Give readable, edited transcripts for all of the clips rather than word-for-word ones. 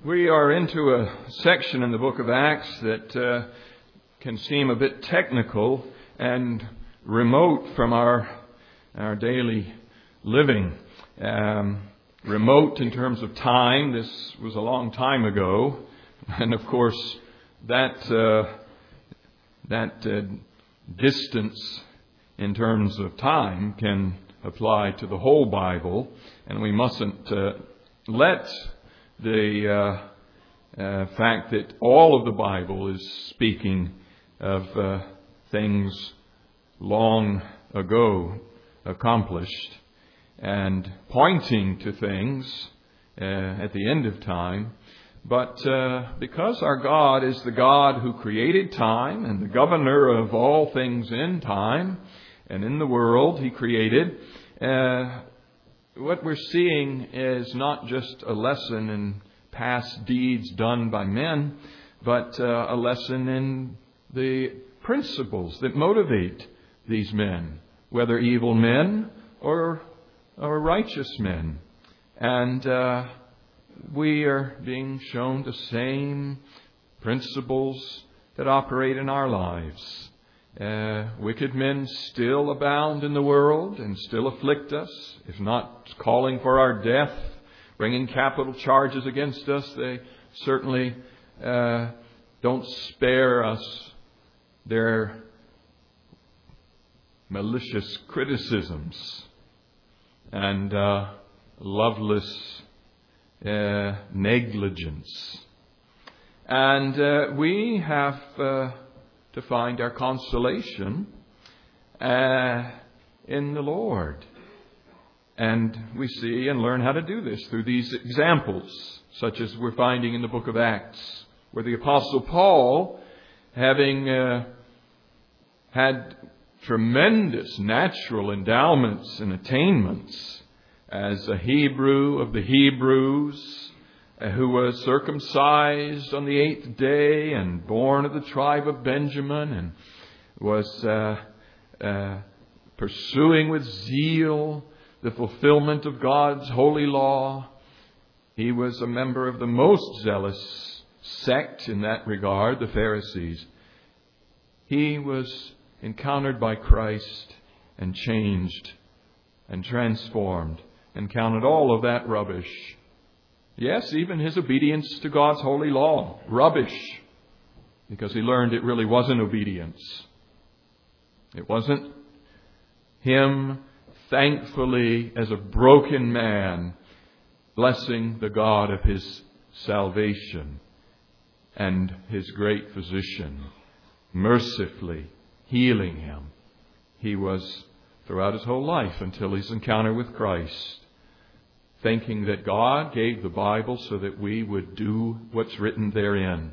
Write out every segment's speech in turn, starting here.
We are into a section in the book of Acts that can seem a bit technical and remote from our daily living. Remote in terms of time. This was a long time ago. And of course, that distance in terms of time can apply to the whole Bible. And we mustn't let the fact that all of the Bible is speaking of things long ago accomplished and pointing to things at the end of time. But because our God is the God who created time and the governor of all things in time and in the world He created, what we're seeing is not just a lesson in past deeds done by men, but a lesson in the principles that motivate these men, whether evil men or righteous men. And we are being shown the same principles that operate in our lives. Wicked men still abound in the world and still afflict us, if not calling for our death, bringing capital charges against us. They certainly don't spare us their malicious criticisms and loveless negligence. And we have to find our consolation in the Lord. And we see and learn how to do this through these examples, such as we're finding in the book of Acts, where the Apostle Paul, having had tremendous natural endowments and attainments as a Hebrew of the Hebrews, who was circumcised on the 8th day and born of the tribe of Benjamin, and was pursuing with zeal the fulfillment of God's holy law. He was a member of the most zealous sect in that regard, the Pharisees. He was encountered by Christ and changed and transformed and counted all of that rubbish. Yes, even his obedience to God's holy law, rubbish, because he learned it really wasn't obedience. It wasn't him thankfully as a broken man blessing the God of his salvation and his great physician, mercifully healing him. He was throughout his whole life until his encounter with Christ, thinking that God gave the Bible so that we would do what's written therein.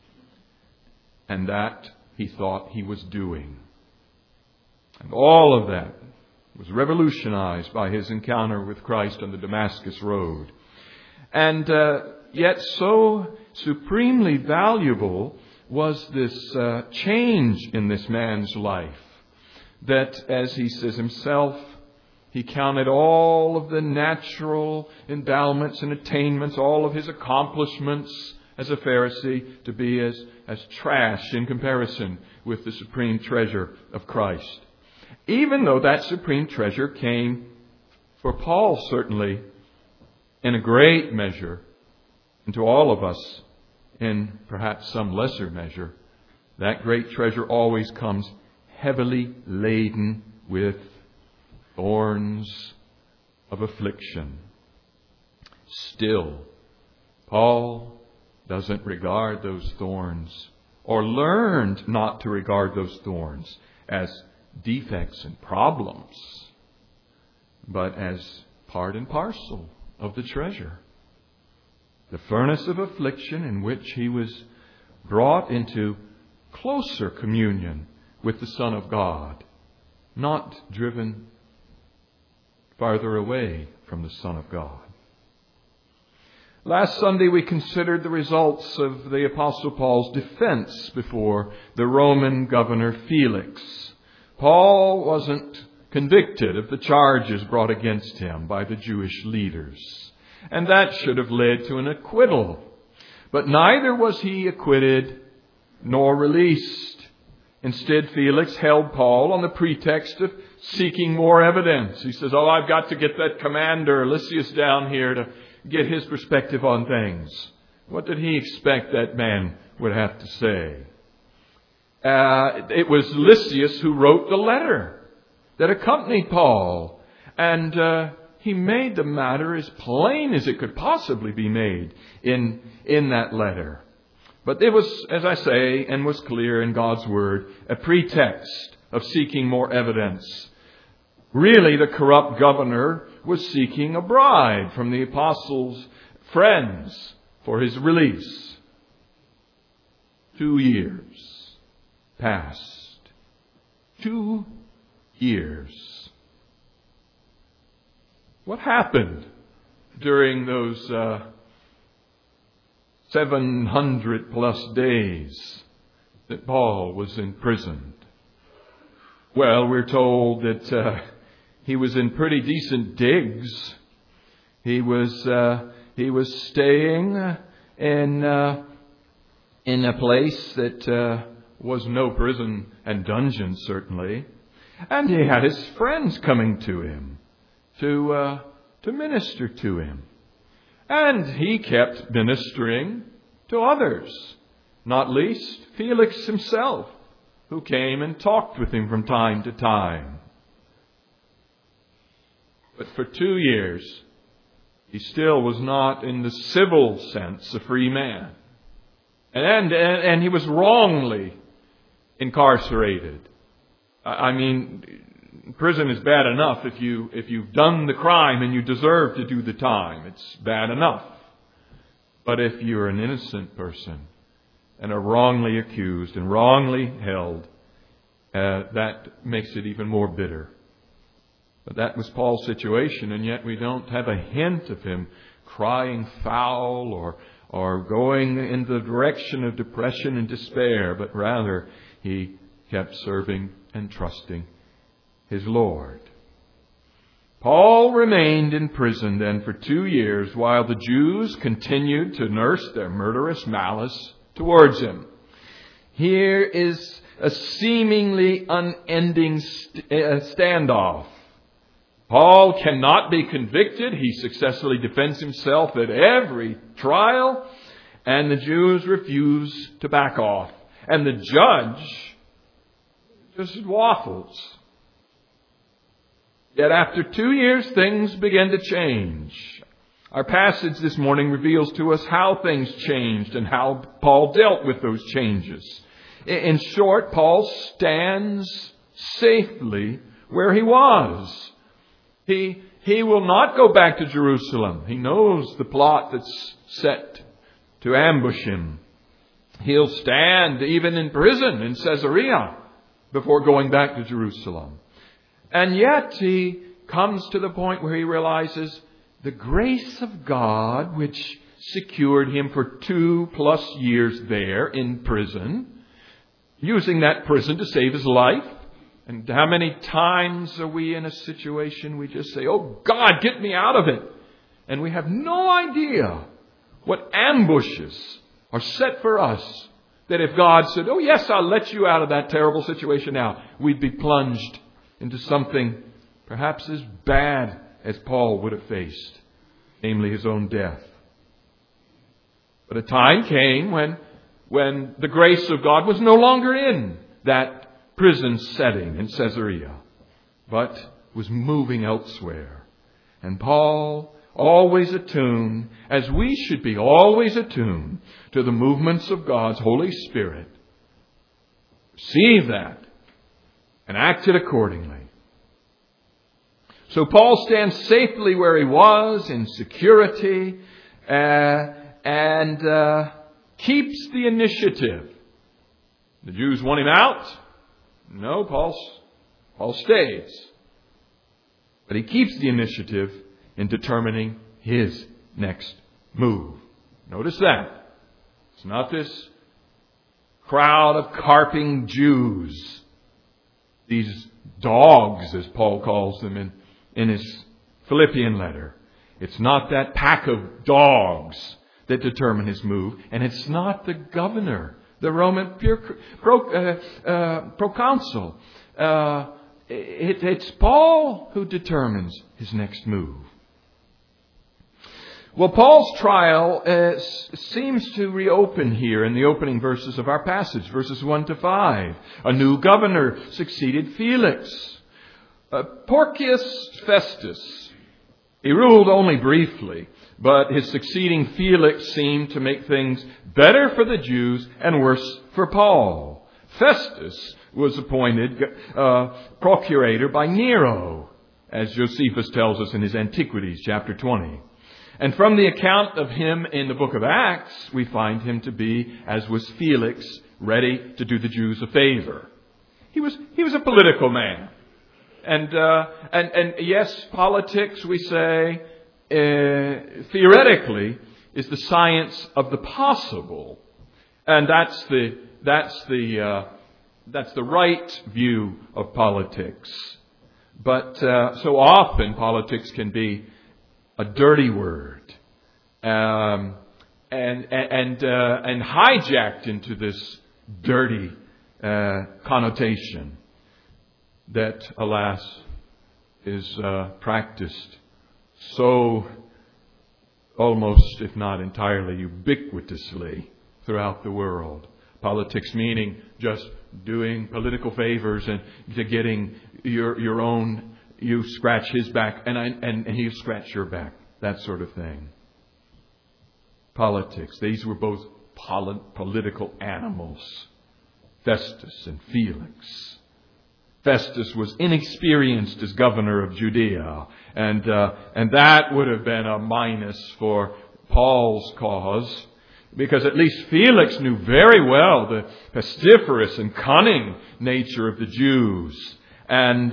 And that he thought he was doing. And all of that was revolutionized by his encounter with Christ on the Damascus Road. And yet so supremely valuable was this change in this man's life, that, as he says himself, he counted all of the natural endowments and attainments, all of his accomplishments as a Pharisee, to be as trash in comparison with the supreme treasure of Christ. Even though that supreme treasure came, for Paul certainly, in a great measure, and to all of us in perhaps some lesser measure, that great treasure always comes heavily laden with thorns of affliction. Still, Paul doesn't regard those thorns, or learned not to regard those thorns as defects and problems, but as part and parcel of the treasure. The furnace of affliction in which he was brought into closer communion with the Son of God, not driven farther away from the Son of God. Last Sunday we considered the results of the Apostle Paul's defense before the Roman governor Felix. Paul wasn't convicted of the charges brought against him by the Jewish leaders, and that should have led to an acquittal. But neither was he acquitted nor released. Instead, Felix held Paul on the pretext of seeking more evidence. He says, I've got to get that commander Lysias down here to get his perspective on things. What did he expect that man would have to say? It was Lysias who wrote the letter that accompanied Paul. And he made the matter as plain as it could possibly be made in that letter. But it was, as I say, and was clear in God's Word, a pretext of seeking more evidence. Really, the corrupt governor was seeking a bribe from the apostles' friends for his release. 2 years passed. 2 years. What happened during those 700 plus days that Paul was imprisoned? Well, we're told that he was in pretty decent digs. He was staying in a place that was no prison and dungeon, certainly, and he had his friends coming to him to minister to him. And he kept ministering to others, not least Felix himself, who came and talked with him from time to time. But for 2 years, he still was not, in the civil sense, a free man. And he was wrongly incarcerated. I mean, prison is bad enough if you've done the crime and you deserve to do the time. It's bad enough. But if you're an innocent person and are wrongly accused and wrongly held, that makes it even more bitter. But that was Paul's situation, and yet we don't have a hint of him crying foul or going in the direction of depression and despair, but rather he kept serving and trusting his Lord. Paul remained in prison then for 2 years while the Jews continued to nurse their murderous malice towards him. Here is a seemingly unending standoff. Paul cannot be convicted. He successfully defends himself at every trial, and the Jews refuse to back off. And the judge just waffles. Yet after 2 years, things begin to change. Our passage this morning reveals to us how things changed and how Paul dealt with those changes. In short, Paul stands safely where he was. He will not go back to Jerusalem. He knows the plot that's set to ambush him. He'll stand even in prison in Caesarea before going back to Jerusalem. And yet he comes to the point where he realizes the grace of God, which secured him for 2+ years there in prison, using that prison to save his life. And how many times are we in a situation we just say, "Oh God, get me out of it." And we have no idea what ambushes are set for us. That if God said, "Oh yes, I'll let you out of that terrible situation now," we'd be plunged into something perhaps as bad as Paul would have faced, namely his own death. But a time came when the grace of God was no longer in that prison setting in Caesarea, but was moving elsewhere. And Paul, always attuned, as we should be always attuned to the movements of God's Holy Spirit, received that and acted accordingly. So Paul stands safely where he was in security and keeps the initiative. The Jews want him out. No, Paul stays. But he keeps the initiative in determining his next move. Notice that. It's not this crowd of carping Jews. These dogs, as Paul calls them in his Philippian letter. It's not that pack of dogs that determine his move, and it's not the governor, the Roman proconsul. It's Paul who determines his next move. Well, Paul's trial seems to reopen here in the opening verses of our passage, verses 1 to 5. A new governor succeeded Felix. Porcius Festus. He ruled only briefly, but his succeeding Felix seemed to make things better for the Jews and worse for Paul. Festus was appointed procurator by Nero, as Josephus tells us in his Antiquities, chapter 20. And from the account of him in the book of Acts, we find him to be, as was Felix, ready to do the Jews a favor. He was a political man. And yes, politics, we say, theoretically, is the science of the possible. And that's the right view of politics. But so often politics can be a dirty word, and hijacked into this dirty connotation that, alas, is practiced so almost, if not entirely, ubiquitously throughout the world. Politics meaning just doing political favors and to getting your own. You scratch his back and he'll scratch your back. That sort of thing. Politics. These were both political animals. Festus and Felix. Festus was inexperienced as governor of Judea. And that would have been a minus for Paul's cause. Because at least Felix knew very well the pestiferous and cunning nature of the Jews. And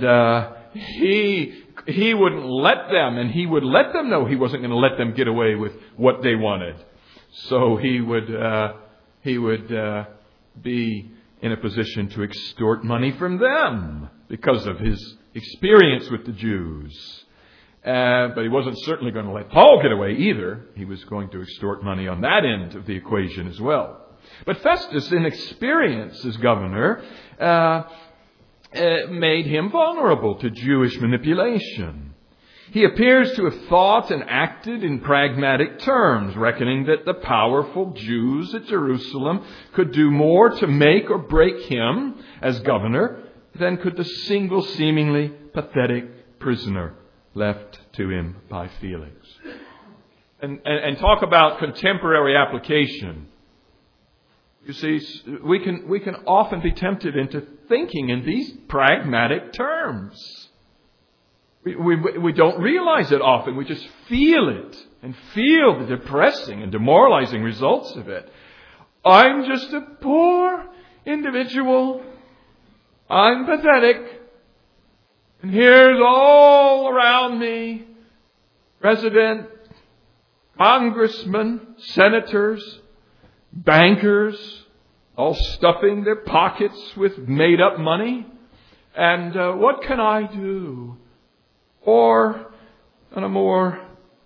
he wouldn't let them, and he would let them know he wasn't going to let them get away with what they wanted. So he would be in a position to extort money from them because of his experience with the Jews. But he wasn't certainly going to let Paul get away either. He was going to extort money on that end of the equation as well. But Festus, inexperienced as governor, made him vulnerable to Jewish manipulation. He appears to have thought and acted in pragmatic terms, reckoning that the powerful Jews at Jerusalem could do more to make or break him as governor than could the single seemingly pathetic prisoner left to him by Felix. And talk about contemporary application. You see, we can often be tempted into thinking in these pragmatic terms. We don't realize it often. We just feel it and feel the depressing and demoralizing results of it. I'm just a poor individual. I'm pathetic. And here's all around me, president, congressmen, senators, bankers, all stuffing their pockets with made-up money. And what can I do? Or, on a more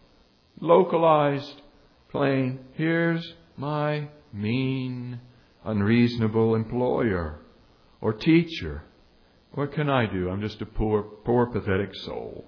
localized plane, here's my mean, unreasonable employer or teacher. What can I do? I'm just a poor, pathetic soul.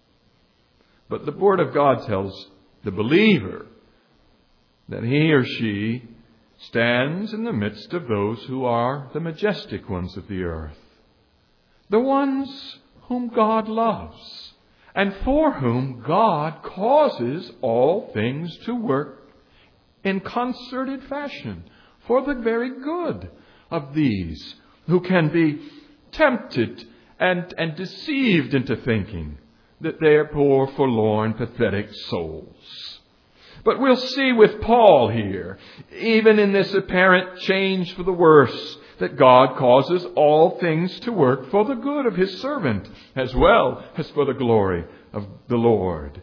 But the Word of God tells the believer that he or she stands in the midst of those who are the majestic ones of the earth. The ones whom God loves and for whom God causes all things to work in concerted fashion for the very good of these who can be tempted and deceived into thinking that they are poor, forlorn, pathetic souls. But we'll see with Paul here, even in this apparent change for the worse, that God causes all things to work for the good of His servant, as well as for the glory of the Lord.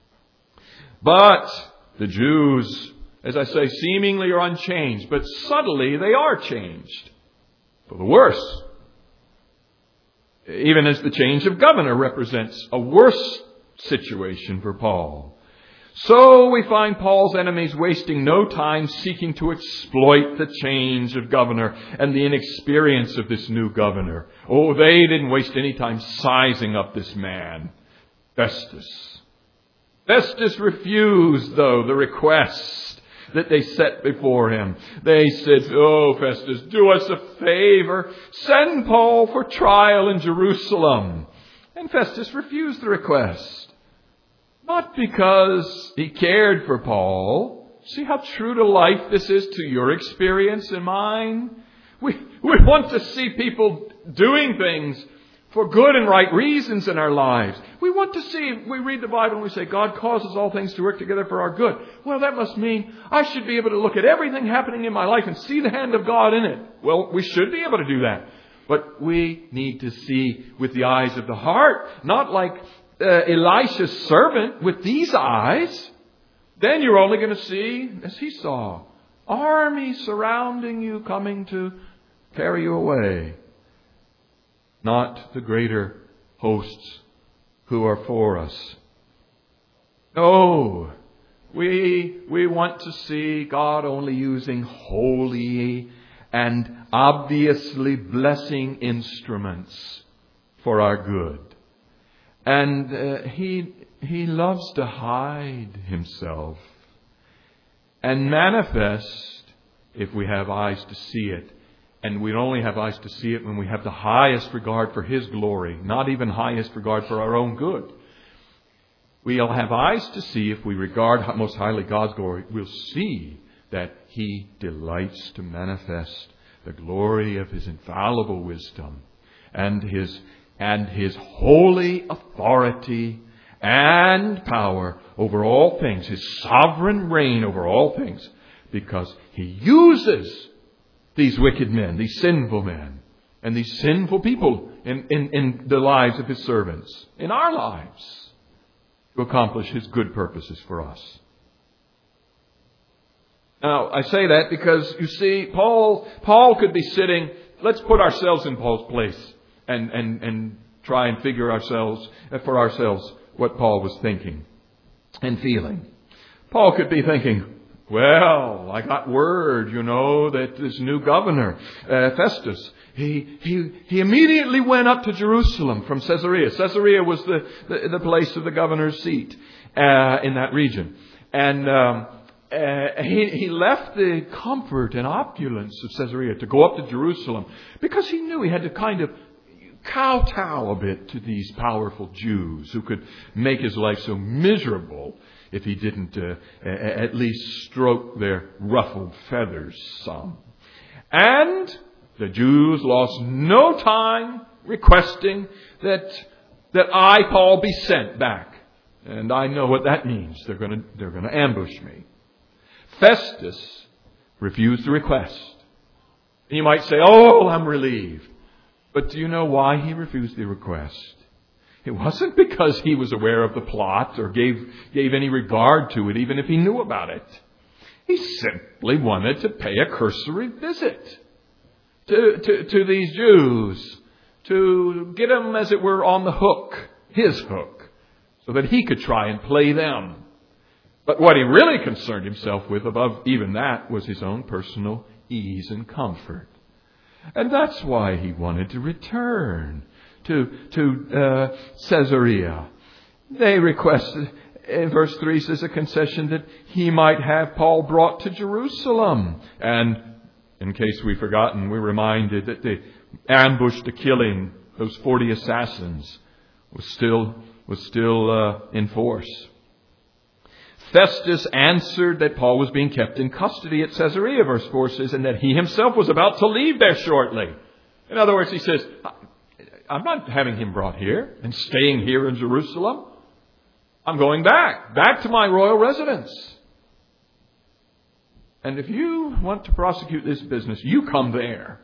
But the Jews, as I say, seemingly are unchanged, but subtly they are changed for the worse. Even as the change of governor represents a worse situation for Paul. So we find Paul's enemies wasting no time seeking to exploit the change of governor and the inexperience of this new governor. Oh, they didn't waste any time sizing up this man, Festus. Festus refused, though, the request that they set before him. They said, "Oh, Festus, do us a favor. Send Paul for trial in Jerusalem." And Festus refused the request. Not because he cared for Paul. See how true to life this is to your experience and mine? We want to see people doing things for good and right reasons in our lives. We want to see, we read the Bible and we say, God causes all things to work together for our good. Well, that must mean I should be able to look at everything happening in my life and see the hand of God in it. Well, we should be able to do that. But we need to see with the eyes of the heart, not like Elisha's servant with these eyes. Then you're only going to see, as he saw, armies surrounding you coming to carry you away. Not the greater hosts who are for us. No, we want to see God only using holy and obviously blessing instruments for our good. And he loves to hide himself and manifest if we have eyes to see it. And we only have eyes to see it when we have the highest regard for His glory, not even highest regard for our own good. We'll have eyes to see if we regard most highly God's glory. We'll see that He delights to manifest the glory of His infallible wisdom and His holy authority and power over all things, His sovereign reign over all things, because He uses these wicked men, these sinful men, and these sinful people in the lives of His servants, in our lives, to accomplish His good purposes for us. Now, I say that because, you see, Paul could be sitting, let's put ourselves in Paul's place and try and figure for ourselves what Paul was thinking and feeling. Paul could be thinking, well, I got word, that this new governor, Festus, he immediately went up to Jerusalem from Caesarea. Caesarea was the place of the governor's seat in that region. And he left the comfort and opulence of Caesarea to go up to Jerusalem because he knew he had to kind of kowtow a bit to these powerful Jews who could make his life so miserable if he didn't at least stroke their ruffled feathers some. And the Jews lost no time requesting that I, Paul, be sent back. And I know what that means. They're going to ambush me. Festus refused the request. You might say, "Oh, I'm relieved." But do you know why he refused the request? It wasn't because he was aware of the plot or gave any regard to it, even if he knew about it. He simply wanted to pay a cursory visit to these Jews, to get them, as it were, on the hook, his hook, so that he could try and play them. But what he really concerned himself with, above even that, was his own personal ease and comfort. And that's why he wanted to return to Caesarea. They requested, in verse 3 says, a concession that he might have Paul brought to Jerusalem. And in case we've forgotten, we're reminded that the ambush to killing those 40 assassins was still in force. Festus answered that Paul was being kept in custody at Caesarea, verse 4 says, and that he himself was about to leave there shortly. In other words, he says, I'm not having him brought here and staying here in Jerusalem. I'm going back to my royal residence. And if you want to prosecute this business, you come there.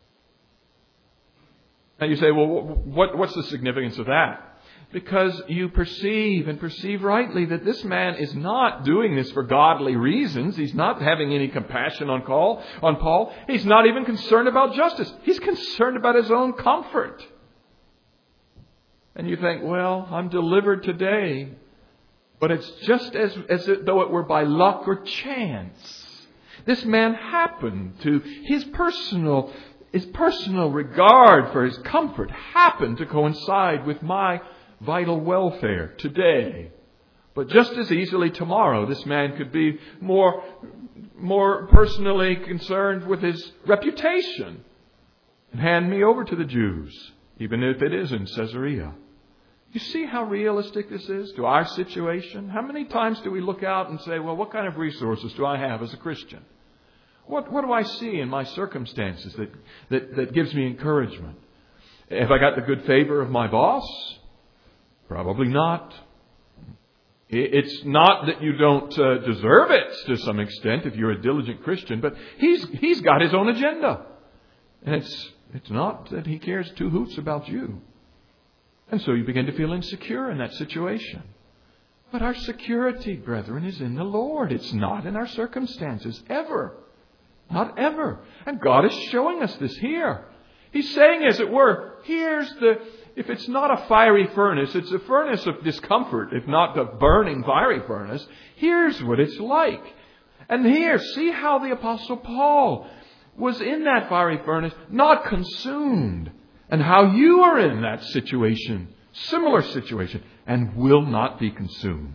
Now you say, well, what's the significance of that? Because you perceive rightly that this man is not doing this for godly reasons. He's not having any compassion on Paul. He's not even concerned about justice. He's concerned about his own comfort. And you think, well, I'm delivered today. But it's just as though it were by luck or chance. This man happened to, his personal regard for his comfort happened to coincide with my vital welfare today. But just as easily tomorrow, this man could be more personally concerned with his reputation and hand me over to the Jews, even if it is in Caesarea. You see how realistic this is to our situation? How many times do we look out and say, well, what kind of resources do I have as a Christian? What do I see in my circumstances that gives me encouragement? Have I got the good favor of my boss? Probably not. It's not that you don't deserve it to some extent if you're a diligent Christian, but he's got his own agenda. And it's not that he cares two hoots about you. And so you begin to feel insecure in that situation. But our security, brethren, is in the Lord. It's not in our circumstances, ever. Not ever. And God is showing us this here. He's saying, as it were, if it's not a fiery furnace, it's a furnace of discomfort, if not a burning fiery furnace. Here's what it's like. And here, see how the Apostle Paul was in that fiery furnace, not consumed. And how you are in that situation, similar situation, and will not be consumed.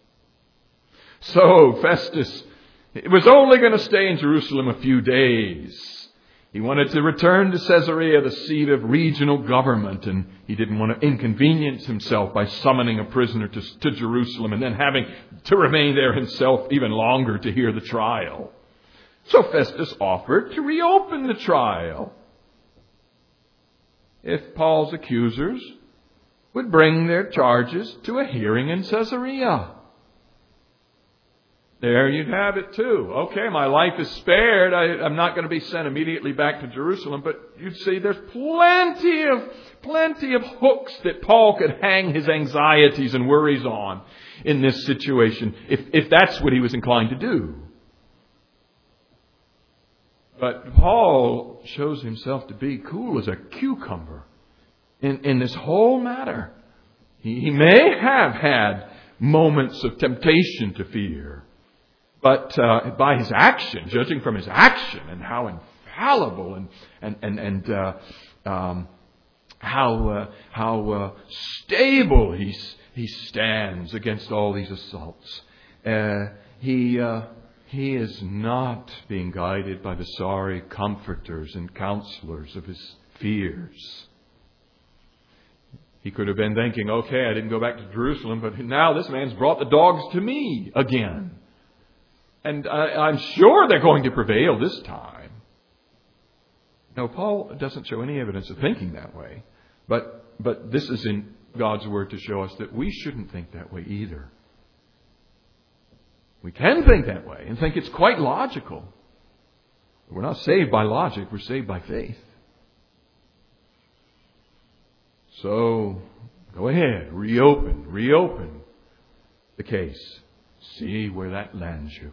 So Festus, it was only going to stay in Jerusalem a few days. He wanted to return to Caesarea, the seat of regional government, and he didn't want to inconvenience himself by summoning a prisoner to Jerusalem and then having to remain there himself even longer to hear the trial. So Festus offered to reopen the trial if Paul's accusers would bring their charges to a hearing in Caesarea. There you'd have it too. Okay, my life is spared. I'm not going to be sent immediately back to Jerusalem, but you'd see there's plenty of hooks that Paul could hang his anxieties and worries on in this situation, if that's what he was inclined to do. But Paul shows himself to be cool as a cucumber in this whole matter. He may have had moments of temptation to fear, but by his action, judging from his action and how infallible and how stable he stands against all these assaults, he is not being guided by the sorry comforters and counselors of his fears. He could have been thinking, okay, I didn't go back to Jerusalem, but now this man's brought the dogs to me again. And I'm sure they're going to prevail this time. No, Paul doesn't show any evidence of thinking that way. But this is in God's Word to show us that we shouldn't think that way either. We can think that way and think it's quite logical. We're not saved by logic, we're saved by faith. So, go ahead, reopen the case. See where that lands you.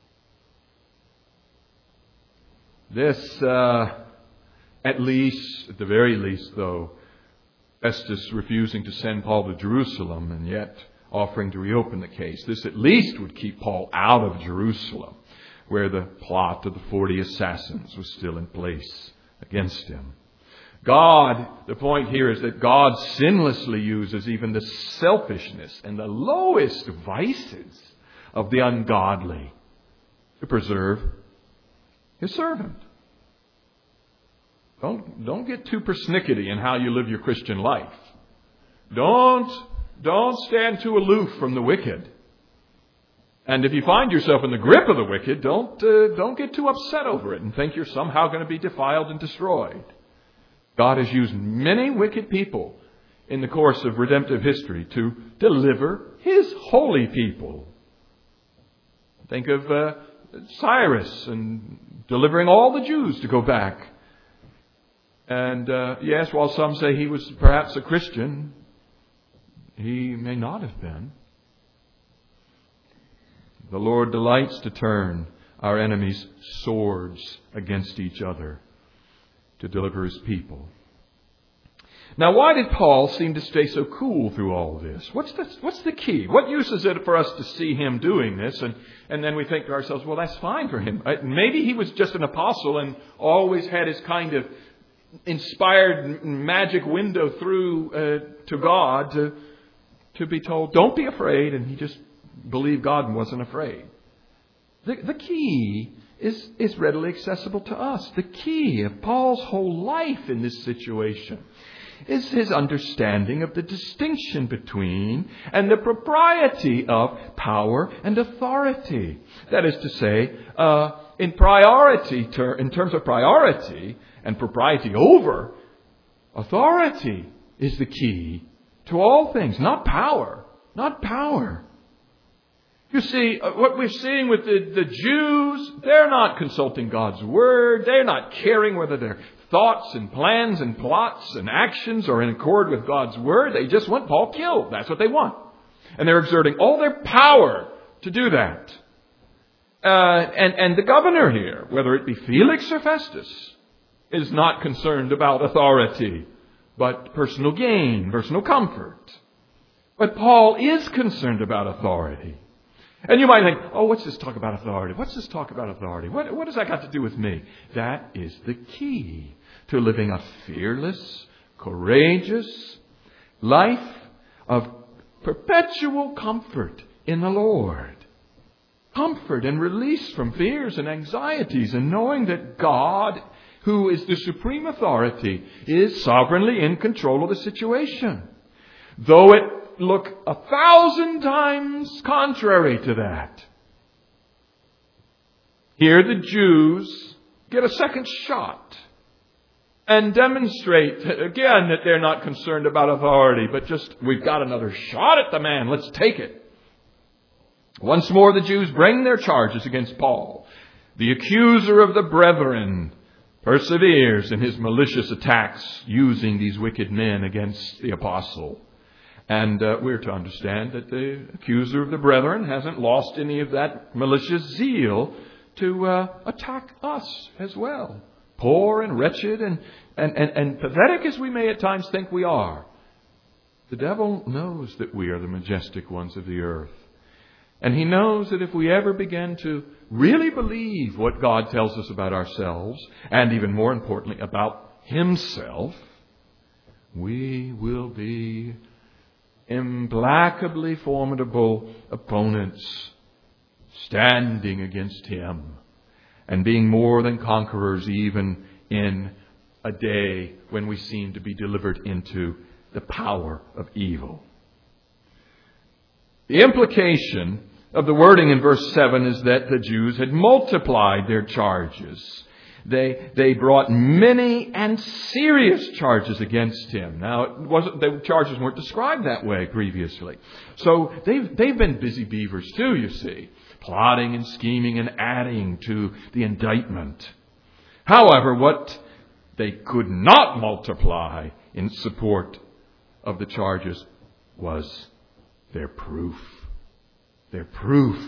This, at the very least, though, Festus refusing to send Paul to Jerusalem and yet offering to reopen the case. This at least would keep Paul out of Jerusalem, where the plot of the 40 assassins was still in place against him. The point here is that God sinlessly uses even the selfishness and the lowest vices of the ungodly to preserve His servant. Don't get too persnickety in how you live your Christian life. Don't stand too aloof from the wicked. And if you find yourself in the grip of the wicked, don't get too upset over it and think you're somehow going to be defiled and destroyed. God has used many wicked people in the course of redemptive history to deliver His holy people. Think of Cyrus and delivering all the Jews to go back. And yes, while some say he was perhaps a Christian, he may not have been. The Lord delights to turn our enemies' swords against each other to deliver His people. Now, why did Paul seem to stay so cool through all of this? What's the key? What use is it for us to see him doing this? And then we think to ourselves, well, that's fine for him. Maybe he was just an apostle and always had his kind of inspired magic window through to God to be told, don't be afraid. And he just believed God and wasn't afraid. The key is readily accessible to us. The key of Paul's whole life in this situation is his understanding of the distinction between and the propriety of power and authority. That is to say, in terms of priority and propriety over, authority is the key to all things, not power. Not power. You see, what we're seeing with the Jews, they're not consulting God's Word. They're not caring whether their thoughts and plans and plots and actions are in accord with God's Word. They just want Paul killed. That's what they want. And they're exerting all their power to do that. And the governor here, whether it be Felix or Festus, is not concerned about authority, but personal gain, personal comfort. But Paul is concerned about authority. And you might think, oh, what's this talk about authority? What's this talk about authority? What does that got to do with me? That is the key to living a fearless, courageous life of perpetual comfort in the Lord. Comfort and release from fears and anxieties, and knowing that God, who is the supreme authority, is sovereignly in control of the situation. Though it look 1,000 times contrary to that. Here the Jews get a second shot and demonstrate again that they're not concerned about authority, but just, we've got another shot at the man, let's take it. Once more the Jews bring their charges against Paul. The accuser of the brethren perseveres in his malicious attacks using these wicked men against the apostle. And we're to understand that the accuser of the brethren hasn't lost any of that malicious zeal to attack us as well. Poor and wretched and pathetic as we may at times think we are, the devil knows that we are the majestic ones of the earth. And he knows that if we ever begin to really believe what God tells us about ourselves, and even more importantly about himself, we will be implacably formidable opponents standing against him and being more than conquerors even in a day when we seem to be delivered into the power of evil. The implication of the wording in verse 7 is that the Jews had multiplied their charges. They brought many and serious charges against him. Now, the charges weren't described that way previously. So they've been busy beavers too, you see, plotting and scheming and adding to the indictment. However, what they could not multiply in support of the charges was their proof. Their proof.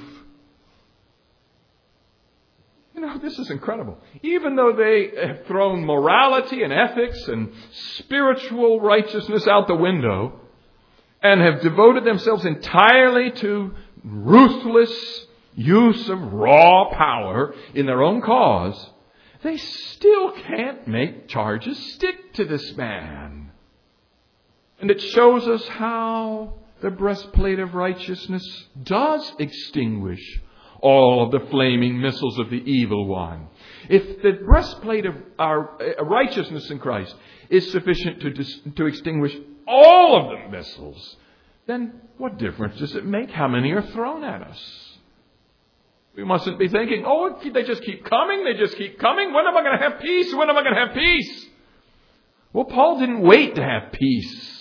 You know, this is incredible. Even though they have thrown morality and ethics and spiritual righteousness out the window and have devoted themselves entirely to ruthless use of raw power in their own cause, they still can't make charges stick to this man. And it shows us how the breastplate of righteousness does extinguish all of the flaming missiles of the evil one. If the breastplate of our righteousness in Christ is sufficient to extinguish all of the missiles, then what difference does it make how many are thrown at us? We mustn't be thinking, oh, they just keep coming, they just keep coming. When am I going to have peace? When am I going to have peace? Well, Paul didn't wait to have peace.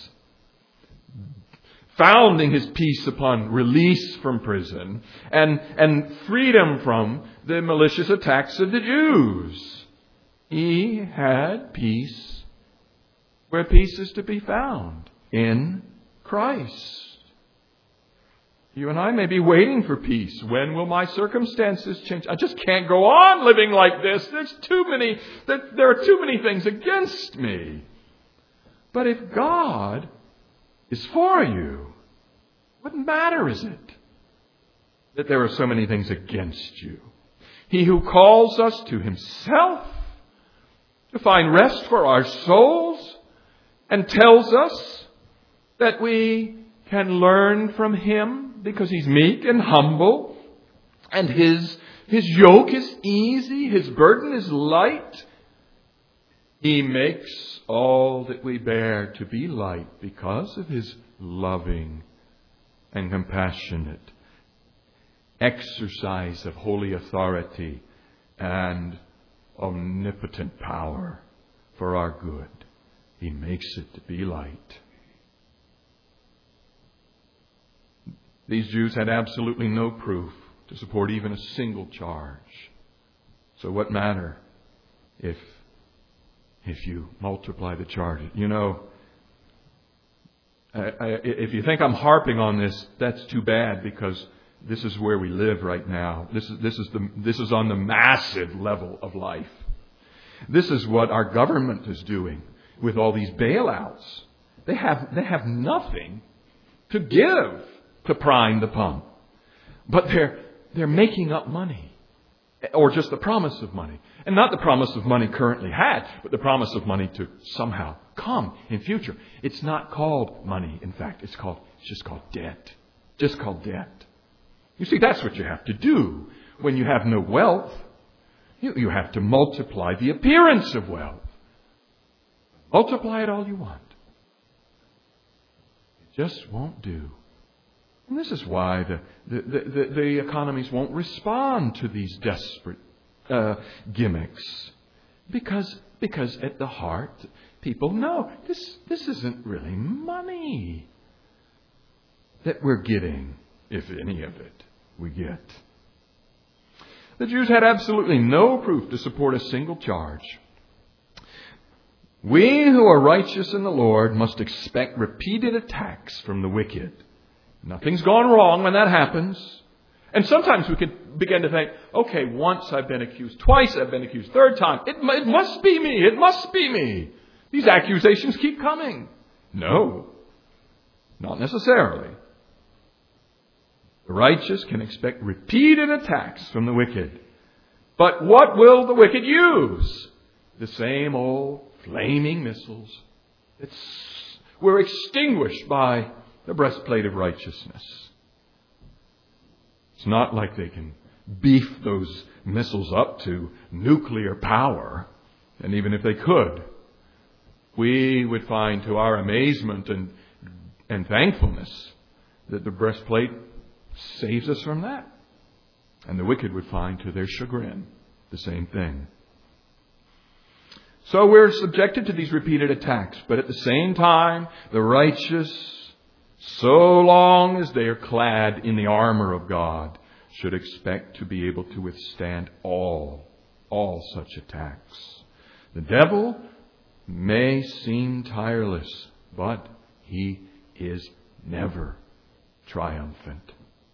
Founding his peace upon release from prison and freedom from the malicious attacks of the Jews. He had peace where peace is to be found, in Christ. You and I may be waiting for peace. When will my circumstances change? I just can't go on living like this. There are too many things against me. But if God is for you, what matter is it that there are so many things against you? He who calls us to Himself to find rest for our souls and tells us that we can learn from Him because He's meek and humble and His yoke is easy, His burden is light. He makes all that we bear to be light because of His loving and compassionate exercise of holy authority and omnipotent power for our good. He makes it to be light. These Jews had absolutely no proof to support even a single charge. So what matter if you multiply the charges? You know, if you think I'm harping on this, that's too bad, because this is where we live right now. This is on the massive level of life. This is what our government is doing with all these bailouts. They have nothing to give to prime the pump, but they're making up money, or just the promise of money, and not the promise of money currently had, but the promise of money to somehow come in future. It's not called money. In fact, it's just called debt. Just called debt. You see, that's what you have to do when you have no wealth. You have to multiply the appearance of wealth. Multiply it all you want. It just won't do. And this is why the economies won't respond to these desperate gimmicks. Because at the heart, people know this isn't really money that we're getting, if any of it we get. The Jews had absolutely no proof to support a single charge. We who are righteous in the Lord must expect repeated attacks from the wicked. Nothing's gone wrong when that happens. And sometimes we can begin to think, okay, once I've been accused, twice I've been accused, third time, it must be me, it must be me. These accusations keep coming. No, not necessarily. The righteous can expect repeated attacks from the wicked. But what will the wicked use? The same old flaming missiles that were extinguished by the breastplate of righteousness. It's not like they can beef those missiles up to nuclear power. And even if they could, we would find, to our amazement and thankfulness, that the breastplate saves us from that. And the wicked would find, to their chagrin, the same thing. So we're subjected to these repeated attacks. But at the same time, the righteous, so long as they are clad in the armor of God, should expect to be able to withstand all such attacks. The devil may seem tireless, but he is never triumphant.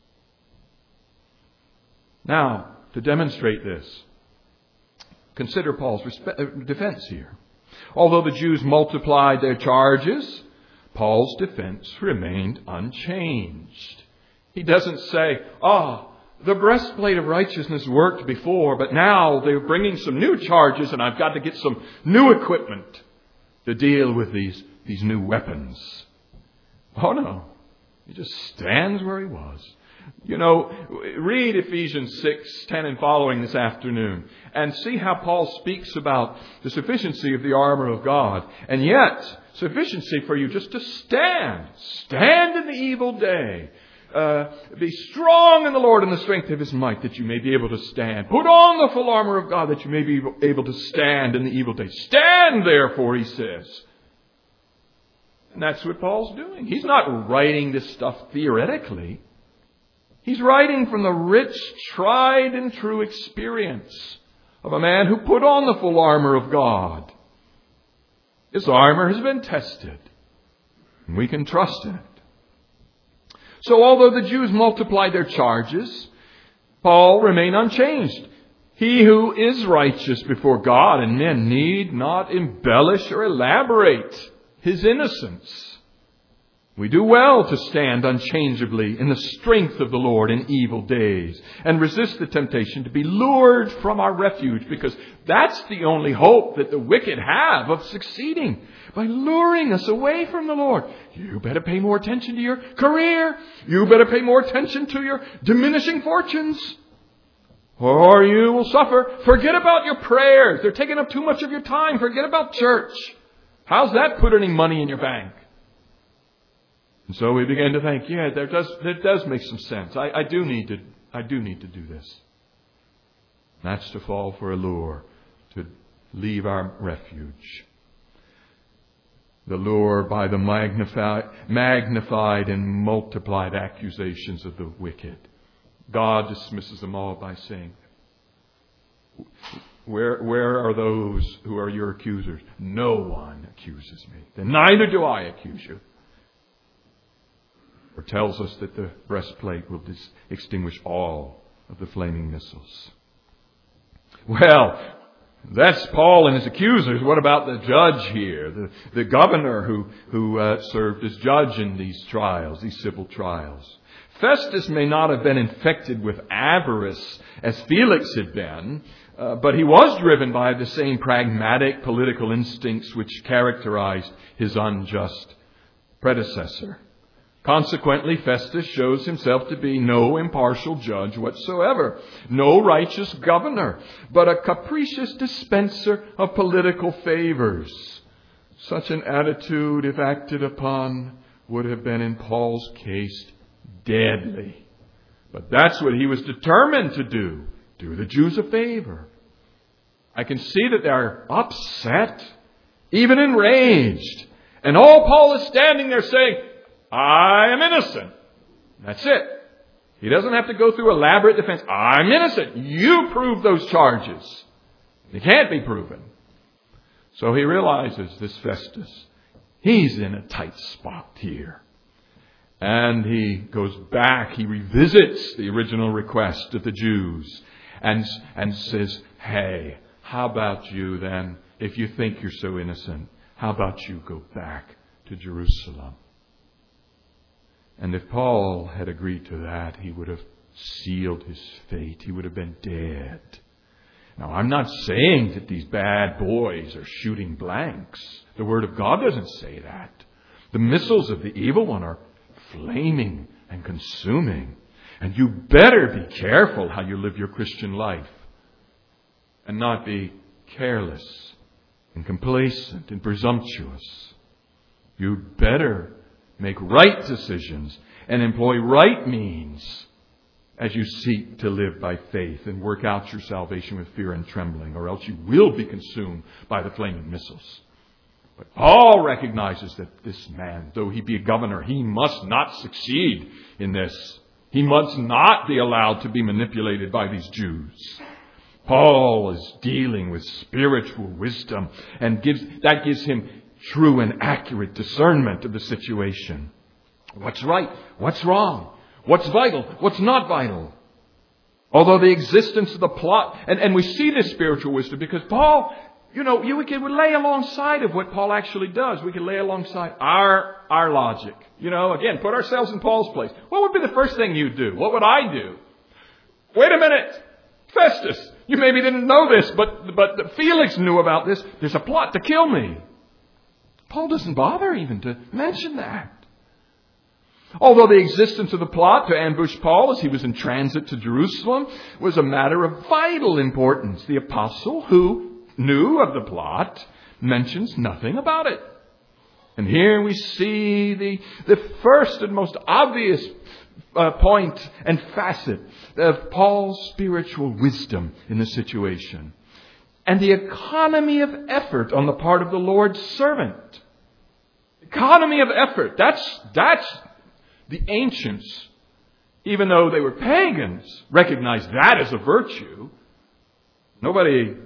Now, to demonstrate this, consider Paul's defense here. Although the Jews multiplied their charges, Paul's defense remained unchanged. He doesn't say, the breastplate of righteousness worked before, but now they're bringing some new charges and I've got to get some new equipment to deal with these new weapons. Oh no, he just stands where he was. You know, read Ephesians 6:10 and following this afternoon and see how Paul speaks about the sufficiency of the armor of God, and yet sufficiency for you just to stand in the evil day. Be strong in the Lord and the strength of His might, that you may be able to stand. Put on the full armor of God, that you may be able to stand in the evil day. Stand, therefore, he says. And that's what Paul's doing. He's not writing this stuff theoretically. He's writing from the rich, tried and true experience of a man who put on the full armor of God. His armor has been tested, and we can trust in it. So although the Jews multiplied their charges, Paul remained unchanged. He who is righteous before God and men need not embellish or elaborate His innocence. We do well to stand unchangeably in the strength of the Lord in evil days and resist the temptation to be lured from our refuge, because that's the only hope that the wicked have of succeeding, by luring us away from the Lord. You better pay more attention to your career. You better pay more attention to your diminishing fortunes, or you will suffer. Forget about your prayers. They're taking up too much of your time. Forget about church. How's that put any money in your bank? And so we began to think, that does make some sense. I do need to do this. That's to fall for a lure, to leave our refuge. The lure by the magnified and multiplied accusations of the wicked. God dismisses them all by saying, Where are those who are your accusers? No one accuses me. Then neither do I accuse you. Or tells us that the breastplate will extinguish all of the flaming missiles. Well, that's Paul and his accusers. What about the judge here? The governor who served as judge in these trials, these civil trials. Festus may not have been infected with avarice as Felix had been, but he was driven by the same pragmatic political instincts which characterized his unjust predecessor. Consequently, Festus shows himself to be no impartial judge whatsoever, no righteous governor, but a capricious dispenser of political favors. Such an attitude, if acted upon, would have been in Paul's case deadly. But that's what he was determined to do the Jews a favor. I can see that they're upset, even enraged. And all Paul is standing there saying, I am innocent. That's it. He doesn't have to go through elaborate defense. I'm innocent. You prove those charges. They can't be proven. So he realizes, this Festus, he's in a tight spot here. And he goes back. He revisits the original request of the Jews and says, hey, how about you then, if you think you're so innocent, how about you go back to Jerusalem? And if Paul had agreed to that, he would have sealed his fate. He would have been dead. Now, I'm not saying that these bad boys are shooting blanks. The Word of God doesn't say that. The missiles of the evil one are flaming and consuming. And you better be careful how you live your Christian life. And not be careless and complacent and presumptuous. You better make right decisions and employ right means as you seek to live by faith and work out your salvation with fear and trembling, or else you will be consumed by the flaming missiles. But Paul recognizes that this man, though he be a governor, he must not succeed in this. He must not be allowed to be manipulated by these Jews. Paul is dealing with spiritual wisdom, and that gives him true and accurate discernment of the situation. What's right? What's wrong? What's vital? What's not vital? Although the existence of the plot, and we see this spiritual wisdom because Paul, we can lay alongside of what Paul actually does. We can lay alongside our logic. Again, put ourselves in Paul's place. What would be the first thing you do? What would I do? Wait a minute. Festus, you maybe didn't know this, but Felix knew about this. There's a plot to kill me. Paul doesn't bother even to mention that. Although the existence of the plot to ambush Paul as he was in transit to Jerusalem was a matter of vital importance, the apostle who knew of the plot mentions nothing about it. And here we see the first and most obvious point and facet of Paul's spiritual wisdom in the situation. And the economy of effort on the part of the Lord's servant. Economy of effort. That's the ancients, even though they were pagans, recognized that as a virtue. Nobody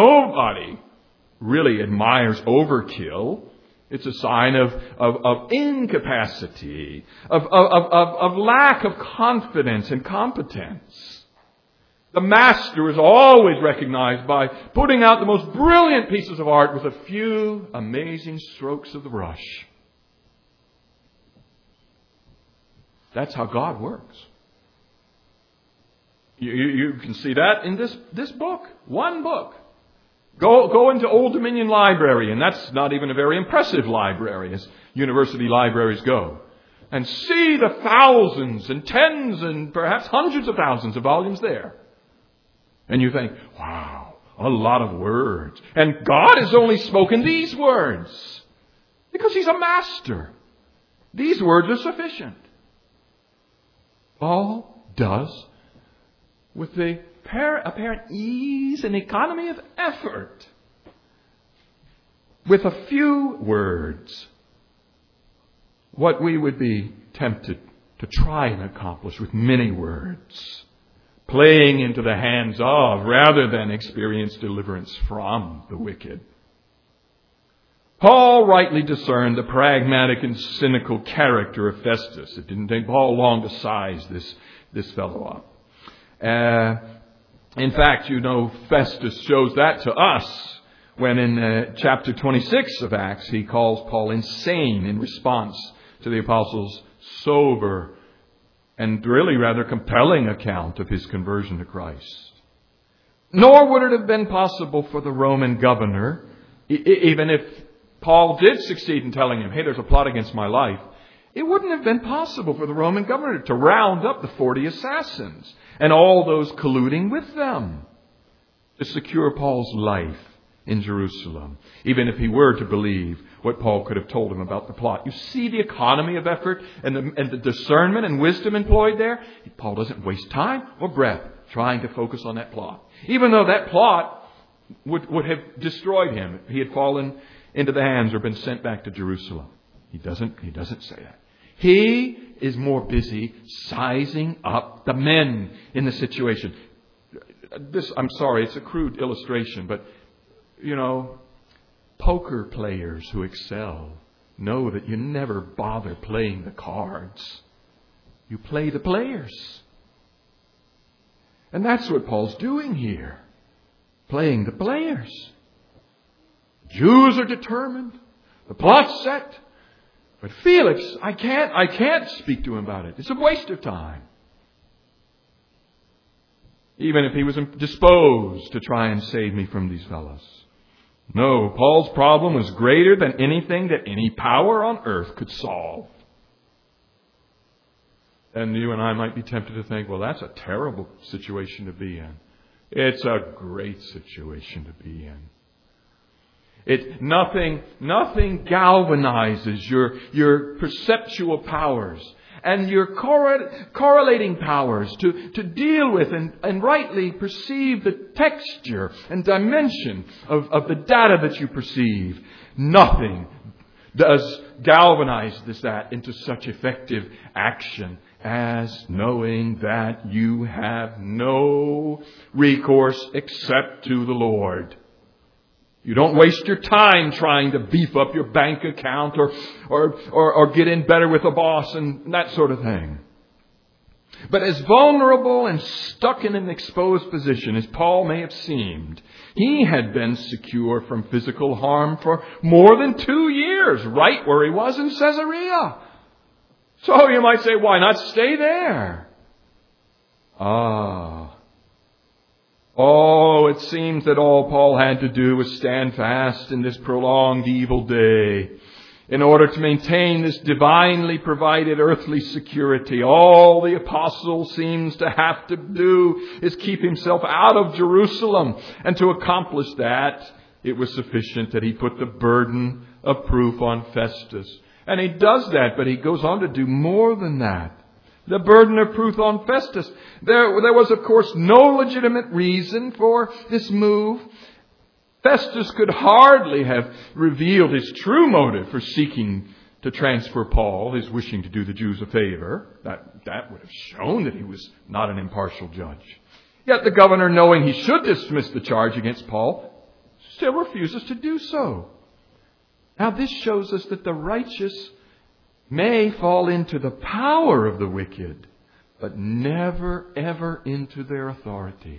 really admires overkill. It's a sign of incapacity, of lack of confidence and competence. The master is always recognized by putting out the most brilliant pieces of art with a few amazing strokes of the brush. That's how God works. You can see that in this book. One book. Go into Old Dominion Library, and that's not even a very impressive library as university libraries go. And see the thousands and tens and perhaps hundreds of thousands of volumes there. And you think, wow, a lot of words. And God has only spoken these words because He's a master. These words are sufficient. Paul does, with the apparent ease and economy of effort, with a few words, what we would be tempted to try and accomplish with many words, playing into the hands of rather than experience deliverance from the wicked. Paul rightly discerned the pragmatic and cynical character of Festus. It didn't take Paul long to size this fellow up. In fact, Festus shows that to us when in chapter 26 of Acts he calls Paul insane in response to the apostles' sober and really rather compelling account of his conversion to Christ. Nor would it have been possible for the Roman governor, even if Paul did succeed in telling him, hey, there's a plot against my life, it wouldn't have been possible for the Roman governor to round up the 40 assassins and all those colluding with them to secure Paul's life in Jerusalem, even if he were to believe what Paul could have told him about the plot. You see the economy of effort and the discernment and wisdom employed there? Paul doesn't waste time or breath trying to focus on that plot, even though that plot would have destroyed him if he had fallen into the hands or been sent back to Jerusalem. He doesn't say that. He is more busy sizing up the men in the situation. I'm sorry, it's a crude illustration, but poker players who excel know that you never bother playing the cards. You play the players. And that's what Paul's doing here. Playing the players. Jews are determined. The plot's set. But Felix, I can't speak to him about it. It's a waste of time. Even if he was disposed to try and save me from these fellows. No, Paul's problem was greater than anything that any power on earth could solve. And you and I might be tempted to think, well, that's a terrible situation to be in. It's a great situation to be in. Nothing galvanizes your perceptual powers and your correlating powers to deal with and rightly perceive the texture and dimension of the data that you perceive. Nothing does galvanize that into such effective action as knowing that you have no recourse except to the Lord. You don't waste your time trying to beef up your bank account or get in better with the boss and that sort of thing. But as vulnerable and stuck in an exposed position as Paul may have seemed, he had been secure from physical harm for more than 2 years, right where he was in Caesarea. So you might say, why not stay there? Oh, it seems that all Paul had to do was stand fast in this prolonged evil day. In order to maintain this divinely provided earthly security, all the apostle seems to have to do is keep himself out of Jerusalem. And to accomplish that, it was sufficient that he put the burden of proof on Festus. And he does that, but he goes on to do more than that. The burden of proof on Festus. There was, of course, no legitimate reason for this move. Festus could hardly have revealed his true motive for seeking to transfer Paul, his wishing to do the Jews a favor. That would have shown that he was not an impartial judge. Yet the governor, knowing he should dismiss the charge against Paul, still refuses to do so. Now this shows us that the righteous may fall into the power of the wicked, but never, ever into their authority.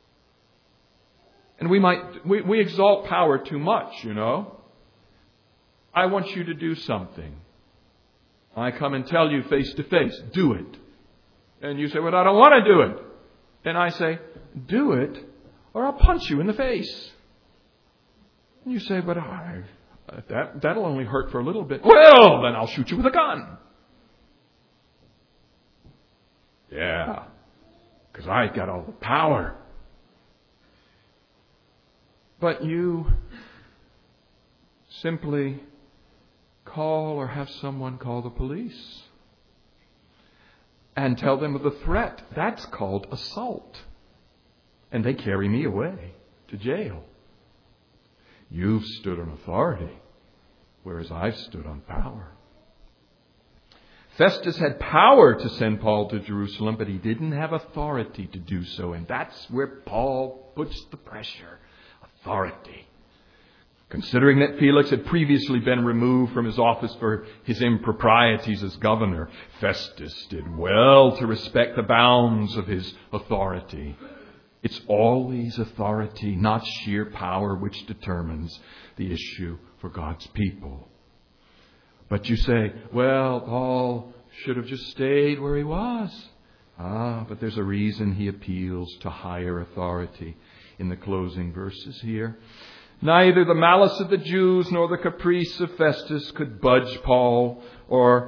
And we exalt power too much, you know. I want you to do something. I come and tell you face to face, do it. And you say, well, I don't want to do it. And I say, do it, or I'll punch you in the face. And you say, but that'll only hurt for a little bit. Well, then I'll shoot you with a gun. Yeah, because I've got all the power. But you simply call or have someone call the police and tell them of the threat. That's called assault. And they carry me away to jail. You've stood on authority, whereas I've stood on power. Festus had power to send Paul to Jerusalem, but he didn't have authority to do so. And that's where Paul puts the pressure. Authority. Considering that Felix had previously been removed from his office for his improprieties as governor, Festus did well to respect the bounds of his authority. It's always authority, not sheer power, which determines the issue for God's people. But you say, well, Paul should have just stayed where he was. But there's a reason he appeals to higher authority in the closing verses here. Neither the malice of the Jews nor the caprice of Festus could budge Paul or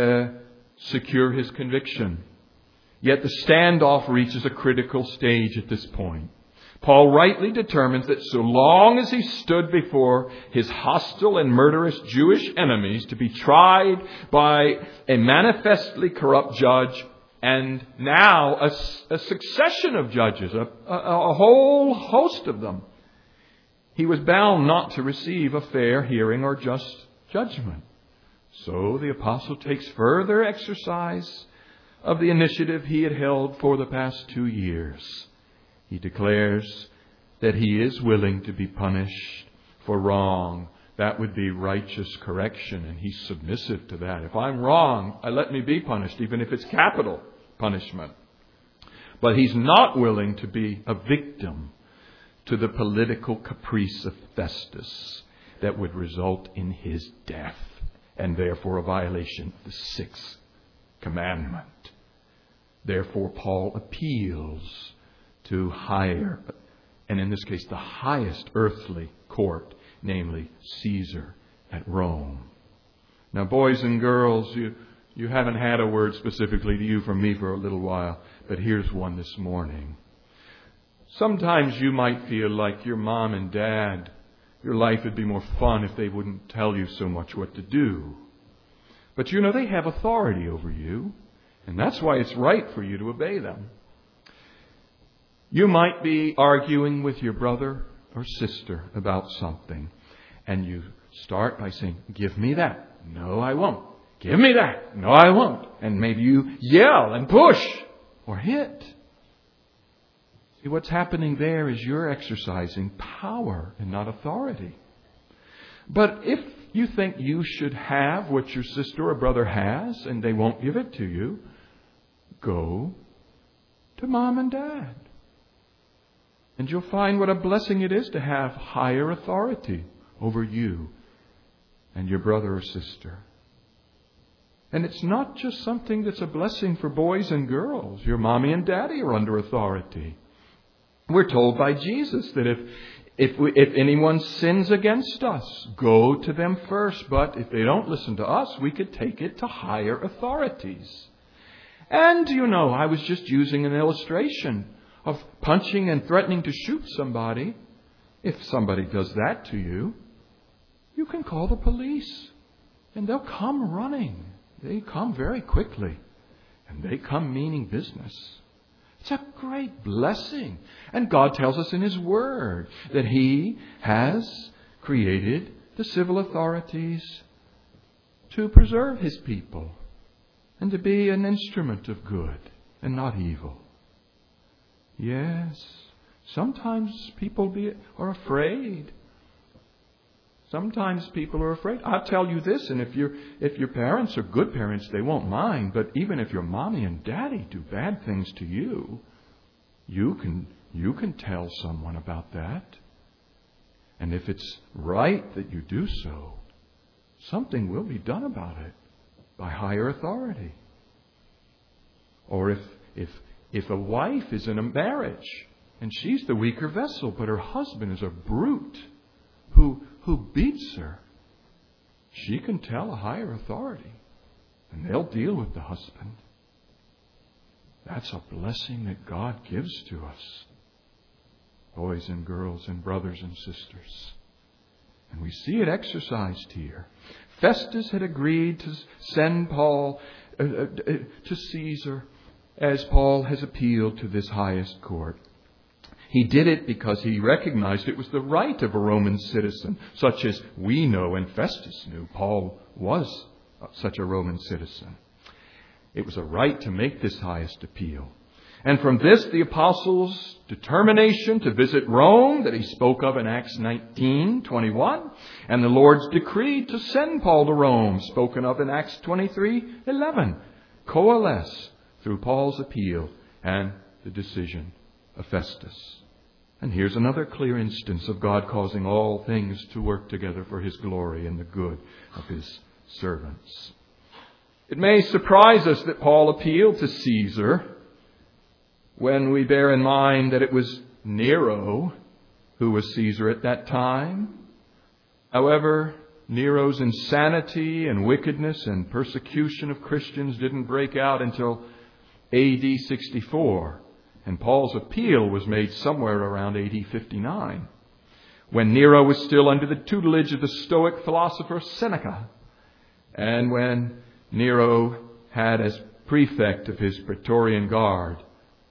secure his conviction. Yet the standoff reaches a critical stage at this point. Paul rightly determines that so long as he stood before his hostile and murderous Jewish enemies to be tried by a manifestly corrupt judge, and now a succession of judges, a whole host of them, he was bound not to receive a fair hearing or just judgment. So the apostle takes further exercise of the initiative he had held for the past 2 years. He declares that he is willing to be punished for wrong. That would be righteous correction, and he's submissive to that. If I'm wrong, let me be punished, even if it's capital punishment. But he's not willing to be a victim to the political caprice of Festus that would result in his death, and therefore a violation of the 6th commandment. Therefore, Paul appeals to higher, and in this case, the highest earthly court, namely Caesar at Rome. Now, boys and girls, you haven't had a word specifically to you from me for a little while, but here's one this morning. Sometimes you might feel like your mom and dad, your life would be more fun if they wouldn't tell you so much what to do. But you know, they have authority over you, and that's why it's right for you to obey them. You might be arguing with your brother or sister about something, and you start by saying, give me that. No, I won't. Give me that. No, I won't. And maybe you yell and push or hit. See, what's happening there is you're exercising power and not authority. But if you think you should have what your sister or brother has and they won't give it to you, go to mom and dad. And you'll find what a blessing it is to have higher authority over you and your brother or sister. And it's not just something that's a blessing for boys and girls. Your mommy and daddy are under authority. We're told by Jesus that if anyone sins against us, go to them first. But if they don't listen to us, we could take it to higher authorities. And, you know, I was just using an illustration of punching and threatening to shoot somebody. If somebody does that to you, you can call the police. And they'll come running. They come very quickly. And they come meaning business. It's a great blessing. And God tells us in His Word that He has created the civil authorities to preserve His people and to be an instrument of good and not evil. Yes, sometimes people are afraid. Sometimes people are afraid. I'll tell you this, and if your parents are good parents, they won't mind. But even if your mommy and daddy do bad things to you, you can tell someone about that. And if it's right that you do so, something will be done about it by higher authority. Or if a wife is in a marriage and she's the weaker vessel, but her husband is a brute who beats her, she can tell a higher authority and they'll deal with the husband. That's a blessing that God gives to us, boys and girls and brothers and sisters. And we see it exercised here. Festus had agreed to send Paul to Caesar as Paul has appealed to this highest court. He did it because he recognized it was the right of a Roman citizen, such as we know and Festus knew. Paul was such a Roman citizen. It was a right to make this highest appeal. And from this, the apostles' determination to visit Rome that he spoke of in Acts 19:21, and the Lord's decree to send Paul to Rome, spoken of in Acts 23:11, coalesce through Paul's appeal and the decision of Festus. And here's another clear instance of God causing all things to work together for His glory and the good of His servants. It may surprise us that Paul appealed to Caesar when we bear in mind that it was Nero who was Caesar at that time. However, Nero's insanity and wickedness and persecution of Christians didn't break out until AD 64. And Paul's appeal was made somewhere around AD 59, when Nero was still under the tutelage of the Stoic philosopher Seneca, and when Nero had as prefect of his Praetorian Guard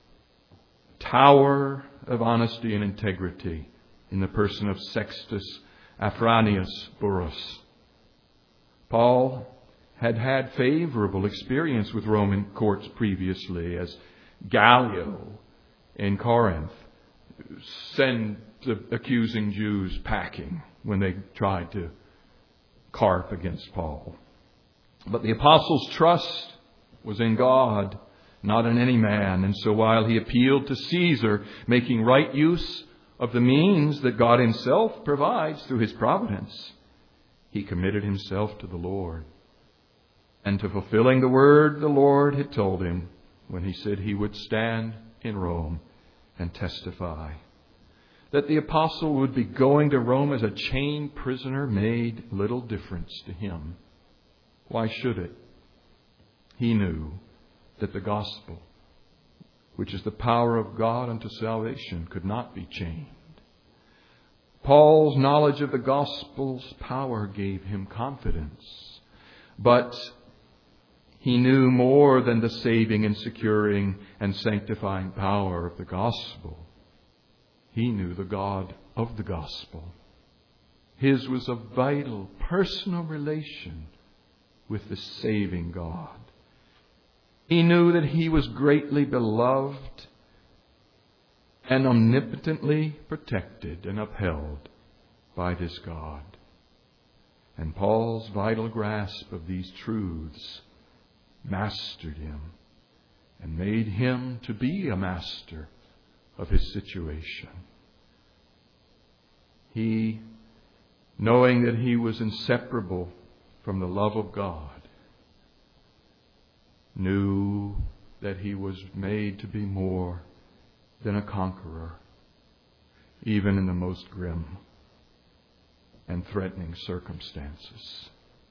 tower of honesty and integrity in the person of Sextus Afranius Burrus. Paul had had favorable experience with Roman courts previously, as Gallio in Corinth sent the accusing Jews packing when they tried to carp against Paul. But the apostles' trust was in God, not in any man. And so while he appealed to Caesar, making right use of the means that God Himself provides through His providence, he committed himself to the Lord and to fulfilling the word the Lord had told him when He said he would stand in Rome and testify. That the apostle would be going to Rome as a chained prisoner made little difference to him. Why should it? He knew that the gospel, which is the power of God unto salvation, could not be chained. Paul's knowledge of the gospel's power gave him confidence. But he knew more than the saving and securing and sanctifying power of the gospel. He knew the God of the gospel. His was a vital, personal relation with the saving God. He knew that he was greatly beloved and omnipotently protected and upheld by this God. And Paul's vital grasp of these truths mastered him and made him to be a master of his situation. He, knowing that he was inseparable from the love of God, knew that he was made to be more than a conqueror, even in the most grim and threatening circumstances.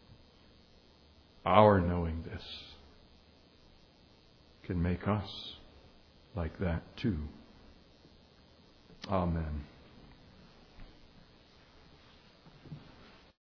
Our knowing this can make us like that too. Amen.